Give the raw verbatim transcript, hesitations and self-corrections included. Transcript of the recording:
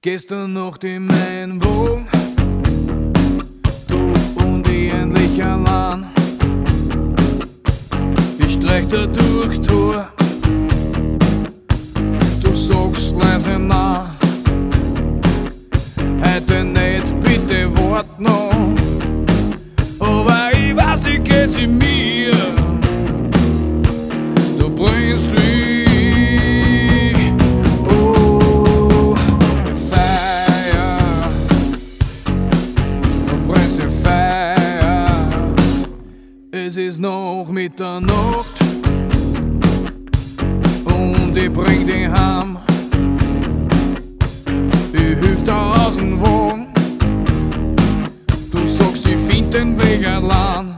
Gestern Nacht in meinem Wohn, du und ich endlich allein. Ich streich da durch Tor, du sagst leise nein. Heute nicht, bitte wart noch, aber ich weiß, wie geht's in mir. Du bringst mich, oh, Feier, du bringst die Feier. Es ist noch Mitternacht und ich bring dich heim. Ich hilf dir aus dem Wagen, du sagst, ich find den Weg allein.